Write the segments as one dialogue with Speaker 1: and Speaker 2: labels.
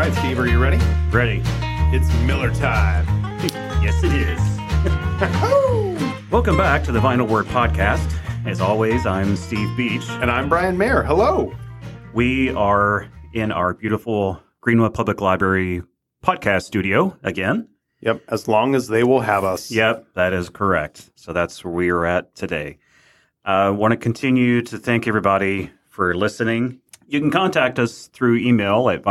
Speaker 1: right, Steve, are you ready?
Speaker 2: Ready.
Speaker 1: It's Miller time.
Speaker 2: Yes, it is. Welcome back to the Vinyl Word Podcast. As always, I'm Steve Beach.
Speaker 1: And I'm Brian Mayer. Hello.
Speaker 2: We are in our beautiful Greenwood Public Library podcast studio again.
Speaker 1: Yep, as long as they will have us.
Speaker 2: Yep, that is correct. So that's where we are at today. I want to continue to thank everybody for listening. You can contact us through email at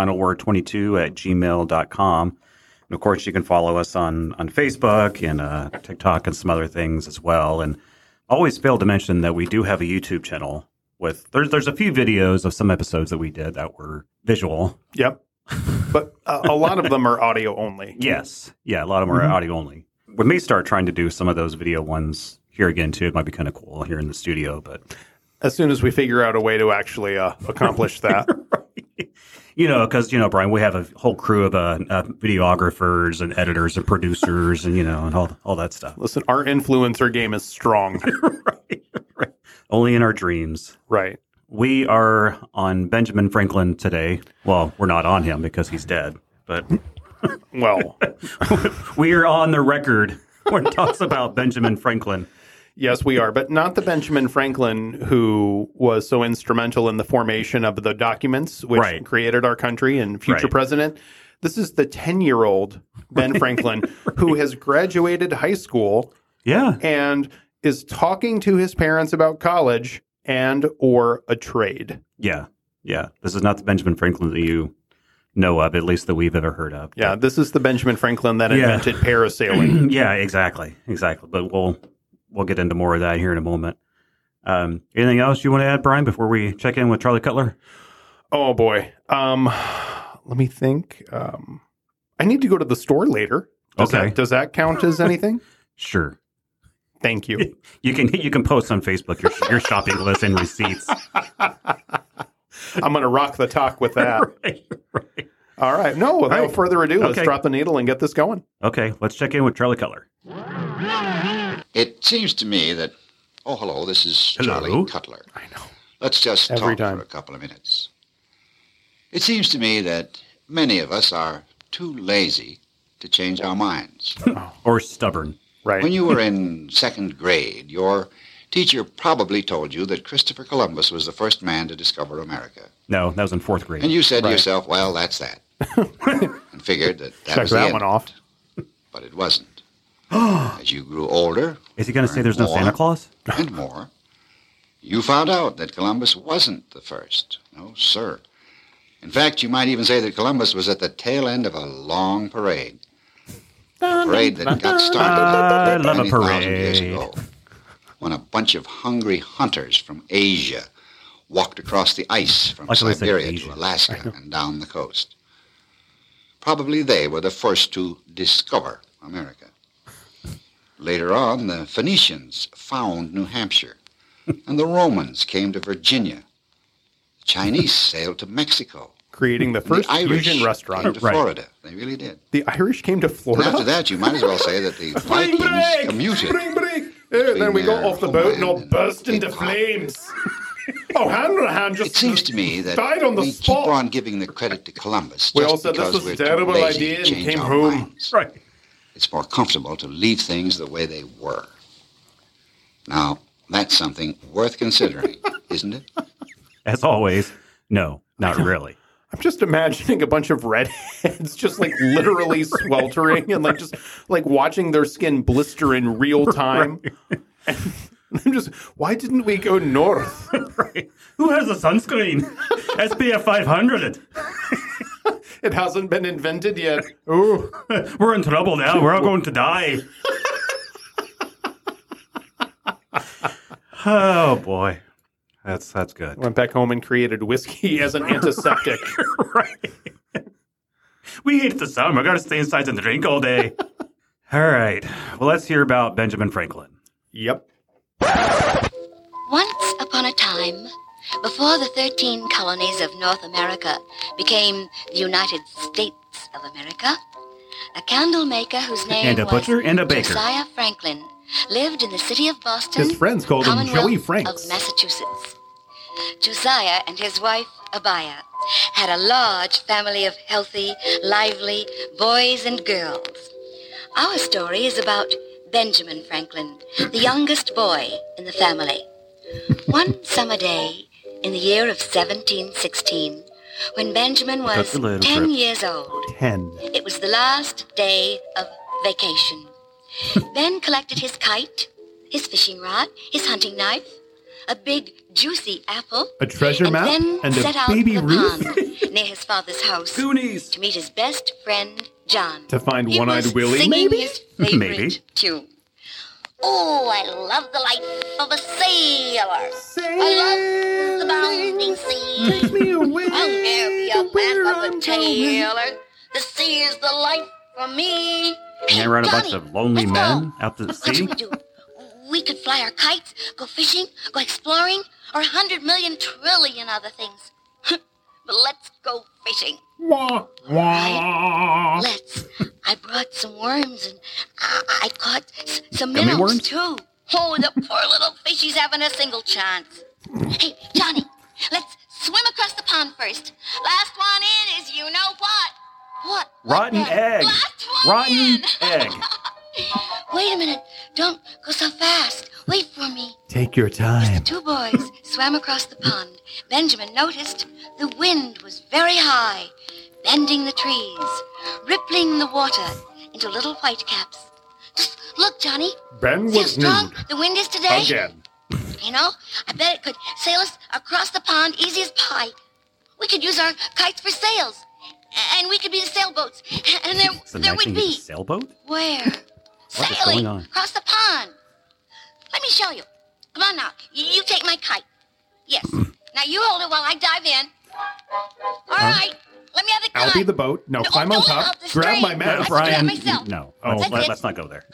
Speaker 2: vinylword22@gmail.com. And of course, you can follow us on Facebook and TikTok and some other things as well. And always fail to mention that we do have a YouTube channel with there's a few videos of some episodes that we did that were visual.
Speaker 1: Yep. But a lot of them are audio only.
Speaker 2: Yes. Yeah, a lot of them are audio only. We may start trying to do some of those video ones here again, too. It might be kind of cool here in the studio, but
Speaker 1: as soon as we figure out a way to actually accomplish that.
Speaker 2: Right. Because, Brian, we have a whole crew of videographers and editors and producers and, and all that stuff.
Speaker 1: Listen, our influencer game is strong.
Speaker 2: Right. Only in our dreams.
Speaker 1: Right.
Speaker 2: We are on Benjamin Franklin today. Well, we're not on him because he's dead, but
Speaker 1: well,
Speaker 2: we are on the record when it talks about Benjamin Franklin.
Speaker 1: Yes, we are, but not the Benjamin Franklin who was so instrumental in the formation of the documents which created our country and future president. This is the 10-year-old Ben Franklin who has graduated high school and is talking to his parents about college and or a trade.
Speaker 2: Yeah. This is not the Benjamin Franklin that you know of, at least that we've ever heard of.
Speaker 1: Yeah, this is the Benjamin Franklin that invented parasailing.
Speaker 2: Yeah, exactly. But we'll get into more of that here in a moment. Anything else you want to add, Brian, before we check in with Charlie Cutler?
Speaker 1: Oh, boy. Let me think. I need to go to the store later. Does that count as anything?
Speaker 2: Sure.
Speaker 1: Thank you.
Speaker 2: You can post on Facebook your shopping list and receipts.
Speaker 1: I'm going to rock the talk with that.
Speaker 2: Right.
Speaker 1: All right. No, without further ado, let's drop the needle and get this going.
Speaker 2: Okay, let's check in with Charlie Cutler.
Speaker 3: It seems to me that... Oh, hello, this is Charlie Cutler.
Speaker 1: I know.
Speaker 3: Let's just talk for a couple of minutes. It seems to me that many of us are too lazy to change our minds.
Speaker 2: Or stubborn.
Speaker 1: Right.
Speaker 3: When you were in second grade, your teacher probably told you that Christopher Columbus was the first man to discover America.
Speaker 2: No, that was in fourth grade.
Speaker 3: And you said to yourself, well, that's that. And figured that was the
Speaker 1: that
Speaker 3: end.
Speaker 1: one off.
Speaker 3: But it wasn't. As you grew older...
Speaker 2: Is he going to say there's no Santa Claus?
Speaker 3: And more. You found out that Columbus wasn't the first. No, sir. In fact, you might even say that Columbus was at the tail end of a long parade. A parade that got started many thousand years ago, when a bunch of hungry hunters from Asia walked across the ice from Siberia to Alaska and down the coast. Probably they were the first to discover America. Later on, the Phoenicians found New Hampshire, and the Romans came to Virginia. The Chinese sailed to Mexico.
Speaker 1: Creating the first fusion restaurant.
Speaker 3: Came to Florida. They really did.
Speaker 1: The Irish came to Florida?
Speaker 3: And after that, you might as well say that the Vikings commuted.
Speaker 1: Then we go off the boat and all burst into flames. Hanrahan just
Speaker 3: It seems to me that
Speaker 1: died on the
Speaker 3: we
Speaker 1: spot.
Speaker 3: keep on giving the credit to Columbus
Speaker 1: We
Speaker 3: just
Speaker 1: all said
Speaker 3: because
Speaker 1: this was
Speaker 3: we're
Speaker 1: a terrible
Speaker 3: too lazy
Speaker 1: idea
Speaker 3: to
Speaker 1: and
Speaker 3: change
Speaker 1: came
Speaker 3: our
Speaker 1: home.
Speaker 3: minds.
Speaker 2: Right.
Speaker 3: It's more comfortable to leave things the way they were. Now, that's something worth considering, isn't it?
Speaker 2: As always, no, not really.
Speaker 1: I'm just imagining a bunch of redheads just literally sweltering and just watching their skin blister in real time. Right. And I'm just, why didn't we go north?
Speaker 2: Right. Who has a sunscreen? SPF 500.
Speaker 1: It hasn't been invented yet. Ooh.
Speaker 2: We're in trouble now. We're all going to die. Oh, boy. That's good.
Speaker 1: Went back home and created whiskey as an antiseptic.
Speaker 2: Right. We hate the summer. I got to stay inside and drink all day. All right. Well, let's hear about Benjamin Franklin.
Speaker 1: Yep.
Speaker 4: Once upon a time, before the 13 colonies of North America became the United States of America, a candle maker whose name
Speaker 2: and a butcher
Speaker 4: was
Speaker 2: and a baker.
Speaker 4: Josiah Franklin lived in the city of Boston,
Speaker 1: his friends called him Joey Franks
Speaker 4: of Massachusetts. Josiah and his wife, Abaya, had a large family of healthy, lively boys and girls. Our story is about Benjamin Franklin, the youngest boy in the family. One summer day in the year of 1716, when Benjamin was 10 years old.
Speaker 1: 10.
Speaker 4: It was the last day of vacation. Ben collected his kite, his fishing rod, his hunting knife, a big, juicy apple,
Speaker 1: a treasure map,
Speaker 4: and
Speaker 1: a baby Ruth
Speaker 4: near his father's house.
Speaker 2: Goonies.
Speaker 4: To meet his best friend, John.
Speaker 1: To find One-Eyed Willie,
Speaker 4: maybe? His favorite
Speaker 2: Maybe.
Speaker 4: tune. Oh, I love the life of a sailor. I love the bounding sea.
Speaker 1: Take me away.
Speaker 4: I'll never be a man of a tailor. The sea is the life for me.
Speaker 2: And they run a bunch
Speaker 4: Johnny,
Speaker 2: of lonely
Speaker 4: let's
Speaker 2: men
Speaker 4: go.
Speaker 2: out to the
Speaker 4: What should
Speaker 2: sea.
Speaker 4: we do? We could fly our kites, go fishing, go exploring, or 100 million trillion other things. But let's go fishing.
Speaker 1: Wah, wah.
Speaker 4: Let's. I brought some worms and I caught some
Speaker 2: Gummy
Speaker 4: minnows
Speaker 2: worms?
Speaker 4: too. Oh, the poor little fishies haven't a single chance. Hey, Johnny, let's swim across the pond first. Last one in is you know what? What?
Speaker 2: Rotten
Speaker 4: What the-
Speaker 2: egg.
Speaker 4: Last one
Speaker 2: Rotten
Speaker 4: in.
Speaker 2: egg.
Speaker 4: Wait a minute. Don't go so fast. Wait for me.
Speaker 1: Take your
Speaker 4: The
Speaker 1: time.
Speaker 4: two boys swam across the pond. Benjamin noticed the wind was very high, bending the trees, rippling the water into little white caps. Just look, Johnny.
Speaker 1: Ben
Speaker 4: See how
Speaker 1: was
Speaker 4: strong
Speaker 1: nude.
Speaker 4: the wind is today?
Speaker 1: Again.
Speaker 4: You know, I bet it could sail us across the pond easy as pie. We could use our kites for sails, and we could be the sailboats. And there would be
Speaker 2: sailboat?
Speaker 4: where
Speaker 2: What is
Speaker 4: sailing
Speaker 2: going on?
Speaker 4: across the pond. Let me show you. Come on now. You take my kite. Yes. Now you hold it while I dive in. All right. Let me have the gun.
Speaker 1: I'll be the boat. Now climb on
Speaker 4: don't
Speaker 1: top.
Speaker 4: help the
Speaker 1: Grab my
Speaker 4: string.
Speaker 1: map.
Speaker 4: Let's do
Speaker 2: Brian,
Speaker 4: that myself.
Speaker 2: no.
Speaker 1: Oh.
Speaker 2: Let's not go there.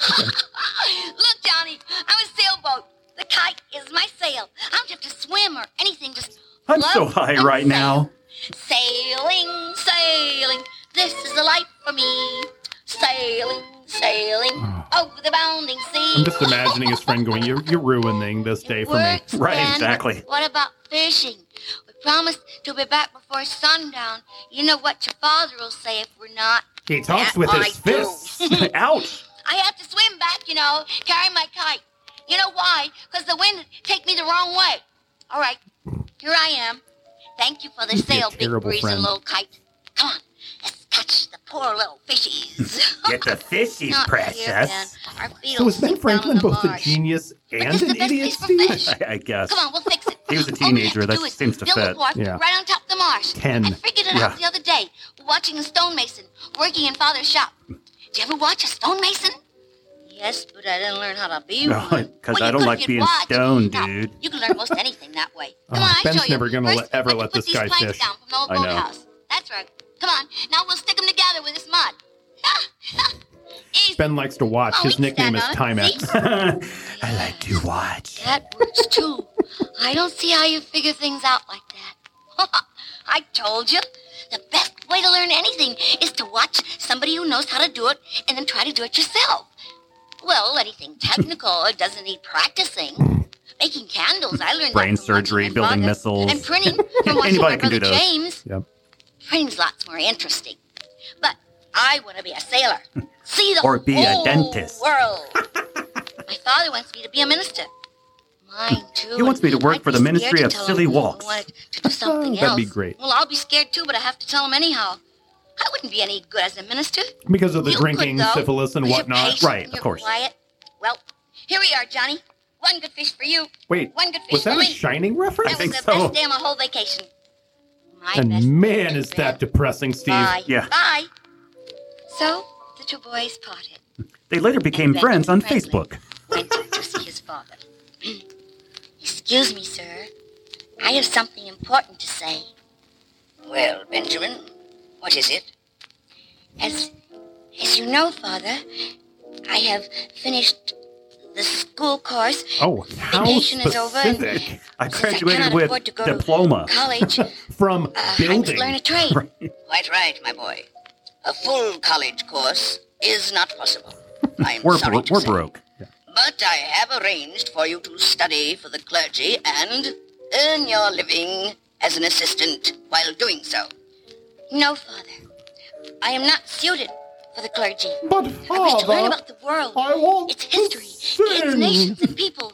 Speaker 4: Look, Johnny. I'm a sailboat. The kite is my sail. I don't have to swim or anything. Just
Speaker 2: I'm
Speaker 4: float
Speaker 2: so high
Speaker 4: and
Speaker 2: right
Speaker 4: sail.
Speaker 2: now.
Speaker 4: Sailing, sailing. This is the life for me. Sailing, sailing over the bounding sea.
Speaker 1: I'm just imagining his friend going, you're ruining this day for me.
Speaker 4: Works,
Speaker 2: Right,
Speaker 4: Ben.
Speaker 2: exactly.
Speaker 4: What about fishing? We promised to be back before sundown. You know what your father will say if we're not.
Speaker 1: He talks
Speaker 4: Yeah,
Speaker 1: with
Speaker 4: I
Speaker 1: his
Speaker 4: do.
Speaker 1: fists.
Speaker 2: Ouch.
Speaker 4: I have to swim back, you know, carry my kite. You know why? Because the wind take me the wrong way. All right, here I am. Thank you for the
Speaker 1: You'd be a
Speaker 4: sail, big
Speaker 1: terrible
Speaker 4: breezy
Speaker 1: friend.
Speaker 4: little kite. Come on, let's catch the poor little fishies.
Speaker 2: Get the fishies,
Speaker 4: Not
Speaker 2: precious.
Speaker 4: here, Ben. Our feet
Speaker 1: So
Speaker 4: will
Speaker 1: is Ben
Speaker 4: sink down
Speaker 1: Franklin
Speaker 4: in the
Speaker 1: both a
Speaker 4: marsh.
Speaker 1: genius
Speaker 4: But
Speaker 1: and
Speaker 4: this is
Speaker 1: an
Speaker 4: the best
Speaker 1: idiot,
Speaker 4: place for
Speaker 1: Steve?
Speaker 4: fish.
Speaker 2: I guess.
Speaker 4: Come on, we'll fix it.
Speaker 2: He was a
Speaker 4: All we have
Speaker 2: teenager.
Speaker 4: to
Speaker 2: That
Speaker 4: do is
Speaker 2: seems to
Speaker 4: build
Speaker 2: fit.
Speaker 4: a wharf
Speaker 1: Yeah.
Speaker 4: right on top of the marsh.
Speaker 1: 10.
Speaker 4: I figured it
Speaker 2: Yeah.
Speaker 4: out the other day, watching a stonemason working in Father's shop. Did you ever watch a stonemason? Yes, but I didn't learn how to be
Speaker 2: No,
Speaker 4: one.
Speaker 2: 'cause
Speaker 4: Well,
Speaker 2: I
Speaker 4: you
Speaker 2: don't
Speaker 4: could
Speaker 2: like
Speaker 4: if
Speaker 2: being
Speaker 4: you'd watch.
Speaker 2: stoned,
Speaker 4: Now,
Speaker 2: dude.
Speaker 4: You can learn most anything that way. Come on, I'll
Speaker 1: Ben's
Speaker 4: show you.
Speaker 1: never gonna
Speaker 4: First,
Speaker 1: ever
Speaker 4: we
Speaker 1: let
Speaker 4: put
Speaker 1: this
Speaker 4: these
Speaker 1: guy
Speaker 4: planks
Speaker 1: fish.
Speaker 4: down from the old
Speaker 2: I know.
Speaker 4: boathouse. That's right. Come on, now we'll stick them together with this mud. Easy.
Speaker 1: Ben likes to watch.
Speaker 4: Oh,
Speaker 1: His
Speaker 4: we can
Speaker 1: nickname is
Speaker 4: stand on it.
Speaker 1: Timex.
Speaker 4: See?
Speaker 2: I like to watch.
Speaker 4: That works too. I don't see how you figure things out like that. I told you. The best way to learn anything is to watch somebody who knows how to do it and then try to do it yourself. Well, anything technical it doesn't need practicing. Making candles, I learned
Speaker 2: Brain
Speaker 4: that from watching
Speaker 2: surgery,
Speaker 4: my
Speaker 2: building
Speaker 4: father.
Speaker 2: missiles.
Speaker 4: And printing from watching
Speaker 2: Anybody
Speaker 4: my
Speaker 2: can do
Speaker 4: brother
Speaker 2: those.
Speaker 4: James.
Speaker 1: Yep.
Speaker 4: Printing's lots more interesting. But I want to be a sailor. See the
Speaker 2: Or be a
Speaker 4: whole
Speaker 2: dentist.
Speaker 4: world. My father wants me to be a minister. Mine too.
Speaker 2: He wants me to
Speaker 4: and
Speaker 2: work
Speaker 4: I'd
Speaker 2: for
Speaker 4: be
Speaker 2: the Ministry
Speaker 4: scared
Speaker 2: of
Speaker 4: to tell
Speaker 2: Silly
Speaker 4: him I
Speaker 2: Walks.
Speaker 4: wanted to do something
Speaker 1: That'd
Speaker 4: else.
Speaker 1: be great.
Speaker 4: Well, I'll be scared too, but I have to tell him anyhow. I wouldn't be any good as a minister.
Speaker 1: Because of the
Speaker 4: You
Speaker 1: drinking,
Speaker 4: could, though.
Speaker 1: syphilis, and
Speaker 4: You're
Speaker 1: whatnot.
Speaker 4: patient
Speaker 2: Right,
Speaker 4: and
Speaker 2: of
Speaker 4: you're
Speaker 2: course.
Speaker 4: Quiet. Well, here we are, Johnny. One good fish for you.
Speaker 1: Wait,
Speaker 4: One good fish
Speaker 1: was that
Speaker 4: for
Speaker 1: a
Speaker 4: me.
Speaker 1: Shining reference?
Speaker 2: I think
Speaker 4: That was the
Speaker 2: so.
Speaker 4: best day of my whole vacation. My best
Speaker 1: And man,
Speaker 4: vacation,
Speaker 1: is
Speaker 4: Ben.
Speaker 1: that depressing, Steve.
Speaker 4: Bye.
Speaker 2: Yeah.
Speaker 4: Bye. So the two boys parted.
Speaker 2: They later became
Speaker 4: And
Speaker 2: friends on
Speaker 4: Benjamin
Speaker 2: Facebook.
Speaker 4: Went to see his father. Excuse me, sir. I have something important to say. Well, Benjamin, what is it? As you know, Father, I have finished the school course.
Speaker 1: Oh, how
Speaker 4: Vacation is over and-
Speaker 1: specific.
Speaker 2: I
Speaker 4: Since
Speaker 2: graduated
Speaker 4: cannot
Speaker 2: with
Speaker 4: afford to go to
Speaker 2: diploma.
Speaker 4: college,
Speaker 1: From
Speaker 4: I must learn a
Speaker 1: building.
Speaker 4: trade.
Speaker 5: Quite right, my boy. A full college course is not possible. I'm
Speaker 2: We're
Speaker 5: sorry to say.
Speaker 2: broke.
Speaker 5: But I have arranged for you to study for the clergy and earn your living as an assistant while doing so.
Speaker 4: No, Father. I am not suited for the clergy.
Speaker 1: But,
Speaker 4: I wish to
Speaker 1: Father,
Speaker 4: learn about the world,
Speaker 1: I want
Speaker 4: its
Speaker 1: to
Speaker 4: history, its
Speaker 1: sing.
Speaker 4: nations and people.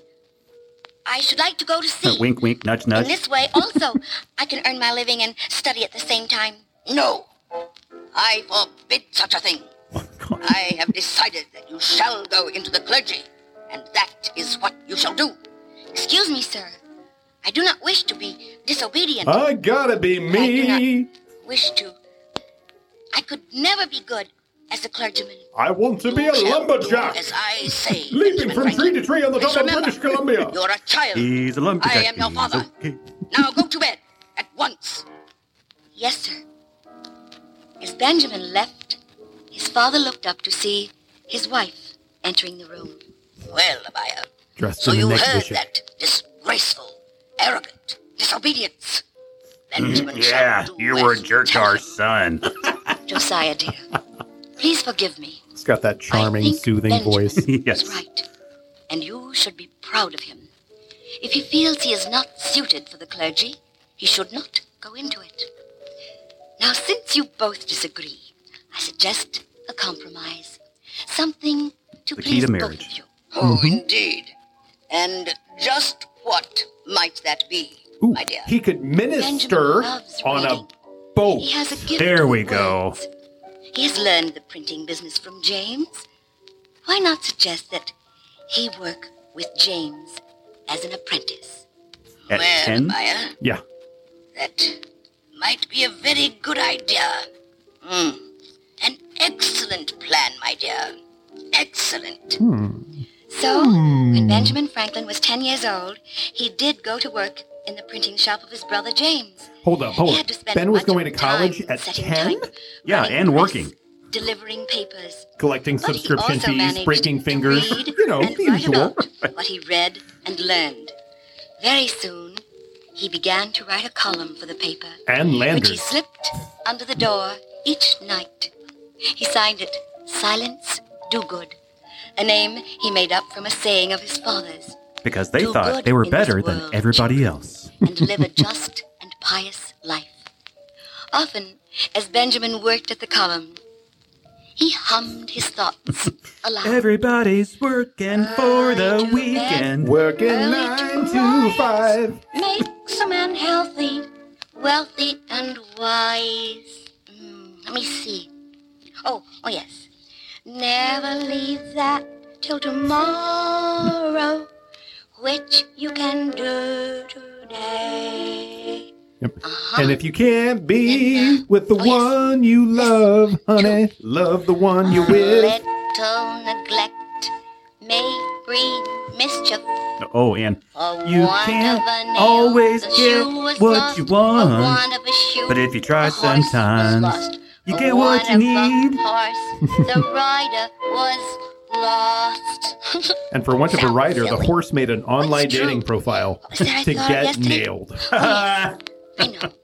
Speaker 4: I should like to go to sea.
Speaker 2: Wink, wink, nudge,
Speaker 4: In
Speaker 2: nudge.
Speaker 4: this way, also, I can earn my living and study at the same time.
Speaker 5: No, I forbid such a thing. I have decided that you shall go into the clergy, and that is what you shall do.
Speaker 4: Excuse me, sir. I do not wish to be disobedient.
Speaker 1: I gotta be
Speaker 4: I do
Speaker 1: me.
Speaker 4: not wish to. I could never be good as a clergyman.
Speaker 1: I want to be a
Speaker 5: You shall do
Speaker 1: lumberjack.
Speaker 5: as I say.
Speaker 1: Leaping
Speaker 5: Benjamin
Speaker 1: from
Speaker 5: Franklin.
Speaker 1: tree to tree on the
Speaker 5: Please
Speaker 1: top of
Speaker 5: remember,
Speaker 1: British Columbia.
Speaker 5: You're a child.
Speaker 2: He's a lumberjack.
Speaker 5: I am your
Speaker 2: He's
Speaker 5: father.
Speaker 2: okay.
Speaker 5: Now go to bed at once.
Speaker 4: Yes, sir. As Benjamin left, his father looked up to see his wife entering the room.
Speaker 5: Well, Abaya,
Speaker 1: Dressed
Speaker 5: so
Speaker 1: in a
Speaker 5: you
Speaker 1: neck
Speaker 5: heard
Speaker 1: bishop.
Speaker 5: that disgraceful, arrogant disobedience. Benjamin
Speaker 2: Yeah,
Speaker 5: shall do
Speaker 2: you were a
Speaker 5: as
Speaker 2: jerk to
Speaker 5: tell
Speaker 2: our
Speaker 5: him.
Speaker 2: son.
Speaker 4: Josiah, dear, please forgive me.
Speaker 1: It's got that charming,
Speaker 4: I think
Speaker 1: soothing
Speaker 4: Benjamin
Speaker 1: voice.
Speaker 2: Yes.
Speaker 4: is right, and you should be proud of him. If he feels he is not suited for the clergy, he should not go into it. Now, since you both disagree, I suggest a compromise. Something to
Speaker 2: The key
Speaker 4: please
Speaker 2: to
Speaker 4: both
Speaker 2: marriage.
Speaker 4: of you.
Speaker 5: Oh, indeed. And just what might that be,
Speaker 1: Ooh,
Speaker 5: my dear?
Speaker 1: he could minister
Speaker 4: Benjamin loves
Speaker 1: on a
Speaker 4: reading.
Speaker 1: boat.
Speaker 4: He has a gift
Speaker 2: There
Speaker 4: of
Speaker 2: we go.
Speaker 4: words. He has learned the printing business from James. Why not suggest that he work with James as an apprentice?
Speaker 2: At
Speaker 5: well,
Speaker 2: 10?
Speaker 5: Abaya,
Speaker 1: Yeah.
Speaker 5: that might be a very good idea. An excellent plan, my dear. Excellent.
Speaker 4: So, when Benjamin Franklin was 10 years old, he did go to work in the printing shop of his brother James.
Speaker 1: Hold up.
Speaker 4: He had to spend
Speaker 1: Ben was
Speaker 4: much
Speaker 1: going
Speaker 4: of
Speaker 1: to college
Speaker 4: time
Speaker 1: at
Speaker 4: setting
Speaker 1: 10?
Speaker 4: type,
Speaker 2: Yeah,
Speaker 4: running
Speaker 2: and
Speaker 4: press,
Speaker 2: working.
Speaker 4: delivering papers.
Speaker 1: Collecting
Speaker 4: But he
Speaker 1: subscription
Speaker 4: also
Speaker 1: fees,
Speaker 4: managed
Speaker 1: breaking
Speaker 4: to
Speaker 1: fingers.
Speaker 4: read
Speaker 1: You know,
Speaker 4: and
Speaker 1: the
Speaker 4: write
Speaker 1: usual.
Speaker 4: about what he read and learned. Very soon, he began to write a column for the paper,
Speaker 1: And
Speaker 4: which he
Speaker 1: Landers.
Speaker 4: slipped under the door each night. He signed it Silence Dogood, a name he made up from a saying of his father's,
Speaker 2: Because they
Speaker 4: Do
Speaker 2: thought
Speaker 4: good
Speaker 2: they were
Speaker 4: in this
Speaker 2: better than
Speaker 4: world,
Speaker 2: everybody else.
Speaker 4: and live a just and pious life. Often, as Benjamin worked at the column, he hummed his thoughts aloud.
Speaker 2: Everybody's working for the
Speaker 4: to
Speaker 2: weekend.
Speaker 1: Working
Speaker 4: Early
Speaker 1: 9 to
Speaker 4: rise
Speaker 1: 5.
Speaker 4: Makes a man healthy, wealthy, and wise. Let me see. Oh, yes. Never leave that till tomorrow, which you can do today.
Speaker 1: Yep. And if you can't be with the
Speaker 4: Oh, yes.
Speaker 1: one you love, honey, love the one you're
Speaker 4: A
Speaker 1: with.
Speaker 4: little neglect may breed mischief.
Speaker 2: Oh, and
Speaker 4: For
Speaker 2: you
Speaker 4: want
Speaker 2: can't
Speaker 4: of a nail,
Speaker 2: always
Speaker 4: the
Speaker 2: get
Speaker 4: shoe was
Speaker 2: what
Speaker 4: lost.
Speaker 2: you
Speaker 4: For
Speaker 2: want.
Speaker 4: want of a shoe,
Speaker 2: But if you try
Speaker 4: the horse was
Speaker 2: sometimes,
Speaker 4: lost.
Speaker 2: you
Speaker 4: For
Speaker 2: get what
Speaker 4: want
Speaker 2: you
Speaker 4: of a
Speaker 2: need.
Speaker 4: horse, the rider was lost.
Speaker 1: And for want of a
Speaker 4: Sounds
Speaker 1: writer, the
Speaker 4: silly.
Speaker 1: horse made an online
Speaker 4: true.
Speaker 1: dating profile
Speaker 4: Was that I
Speaker 1: to
Speaker 4: thought
Speaker 1: get
Speaker 4: yesterday?
Speaker 1: nailed.
Speaker 4: I know.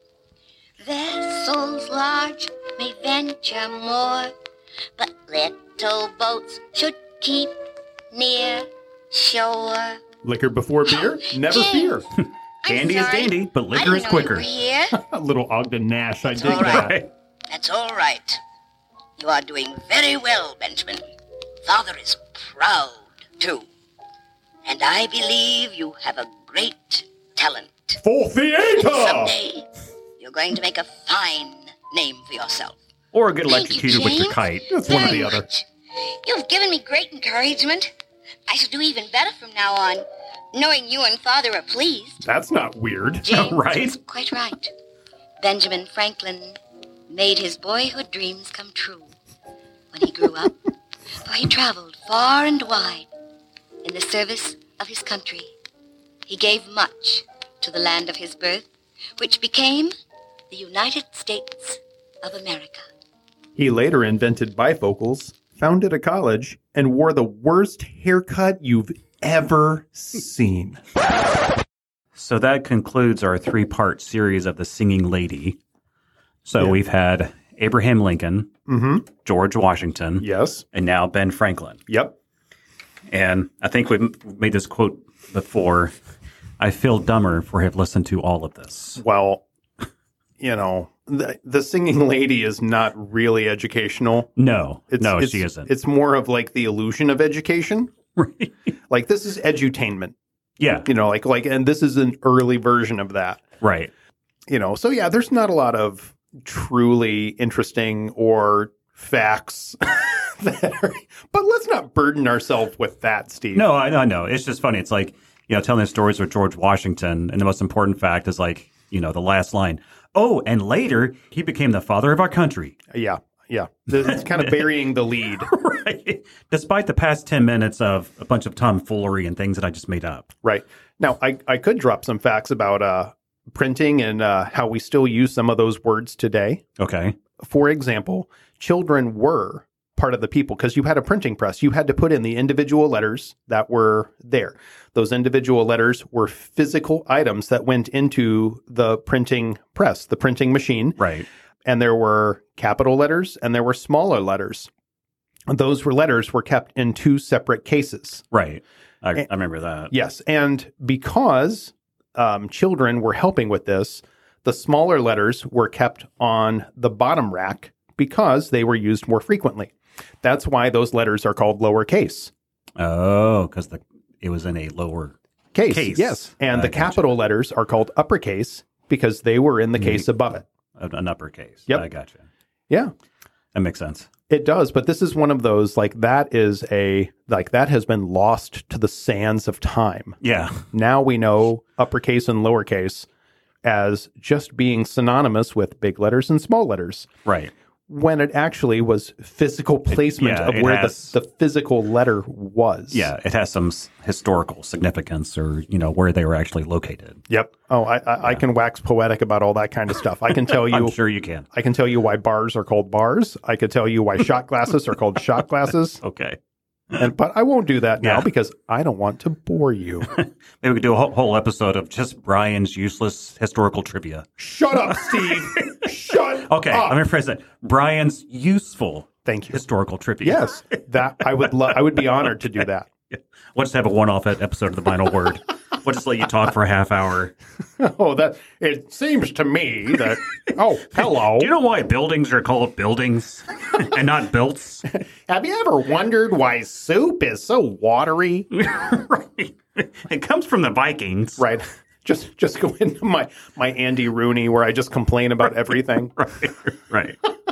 Speaker 4: Vessels large may venture more, but little boats should keep near shore.
Speaker 1: Liquor before beer? Never fear.
Speaker 4: James,
Speaker 2: Candy is
Speaker 4: sorry.
Speaker 2: dandy, but
Speaker 4: I
Speaker 2: liquor
Speaker 4: didn't
Speaker 2: is
Speaker 4: know
Speaker 2: quicker.
Speaker 4: You were here.
Speaker 1: A little Ogden Nash. I dig
Speaker 5: all right.
Speaker 1: that.
Speaker 5: That's all right. You are doing very well, Benjamin. Father is proud, too. And I believe you have a great talent.
Speaker 1: For theater!
Speaker 5: Someday, you're going to make a fine name for yourself.
Speaker 2: Or get
Speaker 4: Thank you,
Speaker 2: electrocuted with your
Speaker 4: James.
Speaker 2: kite.
Speaker 1: That's one or
Speaker 4: Very
Speaker 1: the other.
Speaker 4: much. You've given me great encouragement. I shall do even better from now on, knowing you and Father are pleased.
Speaker 1: That's not weird.
Speaker 4: James
Speaker 2: Right?
Speaker 4: was quite right. Benjamin Franklin made his boyhood dreams come true when he grew up, for he traveled far and wide in the service of his country. He gave much to the land of his birth, which became the United States of America.
Speaker 1: He later invented bifocals, founded a college, and wore the worst haircut you've ever seen.
Speaker 2: So that concludes our 3-part series of The Singing Lady. So
Speaker 1: Yeah.
Speaker 2: we've had Abraham Lincoln,
Speaker 1: Mm-hmm.
Speaker 2: George Washington,
Speaker 1: Yes.
Speaker 2: and now Ben Franklin.
Speaker 1: Yep.
Speaker 2: And I think we've made this quote before. I feel dumber for have listened to all of this.
Speaker 1: Well, the singing lady is not really educational.
Speaker 2: No, she isn't.
Speaker 1: It's more of like the illusion of education.
Speaker 2: Right.
Speaker 1: Like this is edutainment.
Speaker 2: Yeah.
Speaker 1: And this is an early version of that.
Speaker 2: Right.
Speaker 1: So yeah, there's not a lot of truly interesting or facts but let's not burden ourselves with that, Steve.
Speaker 2: No, I know. It's just funny. It's like, telling the stories with George Washington, and the most important fact is like, the last line. Oh, and later he became the father of our country.
Speaker 1: Yeah. It's kind of burying the lead.
Speaker 2: Right. Despite the past 10 minutes of a bunch of tomfoolery and things that I just made up.
Speaker 1: Right. Now, I could drop some facts about printing and how we still use some of those words today.
Speaker 2: Okay.
Speaker 1: For example, children were part of the people because you had a printing press. You had to put in the individual letters that were there. Those individual letters were physical items that went into the printing press, the printing machine.
Speaker 2: Right.
Speaker 1: And there were capital letters and there were smaller letters. Those letters were kept in two separate cases.
Speaker 2: Right. I remember that.
Speaker 1: Yes. And because children were helping with this, the smaller letters were kept on the bottom rack because they were used more frequently. That's why those letters are called lowercase.
Speaker 2: Oh, because it was in a lower case.
Speaker 1: Yes. And the capital letters are called uppercase because they were in the case above it.
Speaker 2: An uppercase.
Speaker 1: Yep.
Speaker 2: I gotcha.
Speaker 1: Yeah.
Speaker 2: That makes sense.
Speaker 1: It does, but this is one of those, that has been lost to the sands of time.
Speaker 2: Yeah.
Speaker 1: Now we know uppercase and lowercase as just being synonymous with big letters and small letters.
Speaker 2: Right.
Speaker 1: When it actually was physical placement of where the physical letter was.
Speaker 2: Yeah, it has some historical significance or, where they were actually located.
Speaker 1: Yep. Oh, I can wax poetic about all that kind of stuff. I can tell you.
Speaker 2: I'm sure you can.
Speaker 1: I can tell you why bars are called bars. I could tell you why shot glasses are called shot glasses.
Speaker 2: Okay.
Speaker 1: But I won't do that now because I don't want to bore you.
Speaker 2: Maybe we could do a whole episode of just Brian's useless historical trivia.
Speaker 1: Shut up, Steve. Shut up.
Speaker 2: Okay, let me rephrase that. Brian's useful historical trivia.
Speaker 1: Yes, that I would be honored to do that.
Speaker 2: Yeah. We'll just have a one-off episode of The Final Word. We'll just let you talk for a half hour.
Speaker 1: It seems to me that, hello.
Speaker 2: Do you know why buildings are called buildings and not builts?
Speaker 1: Have you ever wondered why soup is so watery?
Speaker 2: Right. It comes from the Vikings.
Speaker 1: Right. Just go into my Andy Rooney where I just complain about everything.
Speaker 2: Right.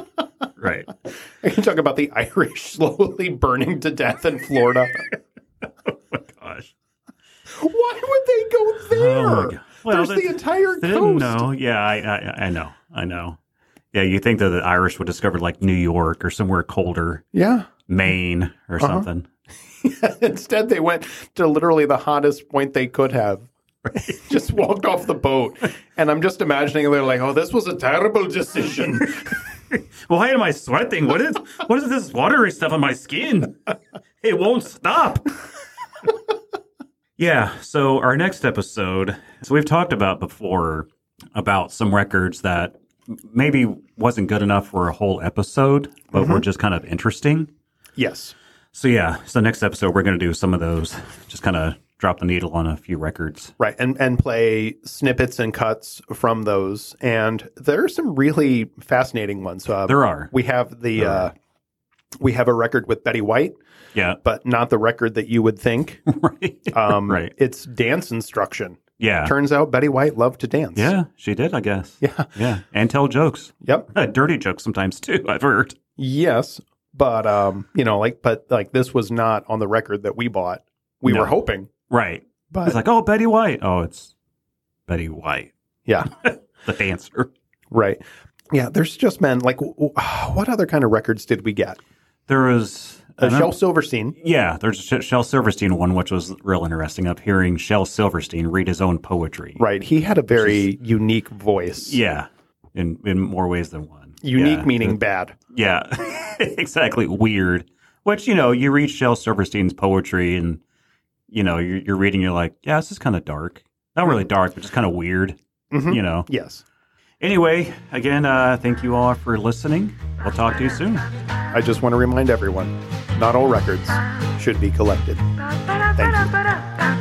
Speaker 1: I can talk about the Irish slowly burning to death in Florida.
Speaker 2: Oh my gosh.
Speaker 1: Why would they go there?
Speaker 2: Oh my God. Well,
Speaker 1: there's the entire coast.
Speaker 2: No, yeah, I know. Yeah, you think that the Irish would discover like New York or somewhere colder.
Speaker 1: Yeah.
Speaker 2: Maine or something.
Speaker 1: Instead, they went to literally the hottest point they could have. Just walked off the boat. And I'm just imagining they're like, this was a terrible decision.
Speaker 2: Why am I sweating? What is this watery stuff on my skin? It won't stop. Yeah, so our next episode, we've talked about before about some records that maybe wasn't good enough for a whole episode, but were just kind of interesting.
Speaker 1: Yes.
Speaker 2: So next episode we're going to do some of those, just kind of drop the needle on a few records.
Speaker 1: Right, and play snippets and cuts from those. And there are some really fascinating ones.
Speaker 2: There are.
Speaker 1: We have we have a record with Betty White.
Speaker 2: Yeah.
Speaker 1: But not the record that you would think.
Speaker 2: Right.
Speaker 1: Right. It's dance instruction.
Speaker 2: Yeah.
Speaker 1: Turns out Betty White loved to dance.
Speaker 2: Yeah, she did, I guess.
Speaker 1: Yeah.
Speaker 2: Yeah. And tell jokes.
Speaker 1: Yep.
Speaker 2: Dirty jokes sometimes too, I've heard.
Speaker 1: Yes. But this was not on the record that we bought. We were hoping.
Speaker 2: Right.
Speaker 1: But
Speaker 2: it's like, Betty White. Oh, it's Betty White.
Speaker 1: Yeah.
Speaker 2: The dancer.
Speaker 1: Right. Yeah, there's just been what other kind of records did we get?
Speaker 2: There was
Speaker 1: Shel Silverstein.
Speaker 2: Yeah, there's a Shel Silverstein one, which was real interesting, of hearing Shel Silverstein read his own poetry.
Speaker 1: Right. He had a very unique voice.
Speaker 2: Yeah, in more ways than one.
Speaker 1: Unique meaning bad.
Speaker 2: Yeah, exactly. Weird. Which, you read Shel Silverstein's poetry and, you're reading, you're like, yeah, this is kind of dark. Not really dark, but just kind of weird,
Speaker 1: Yes.
Speaker 2: Anyway, again, thank you all for listening. We'll talk to you soon.
Speaker 1: I just want to remind everyone, not all records should be collected. Thank you.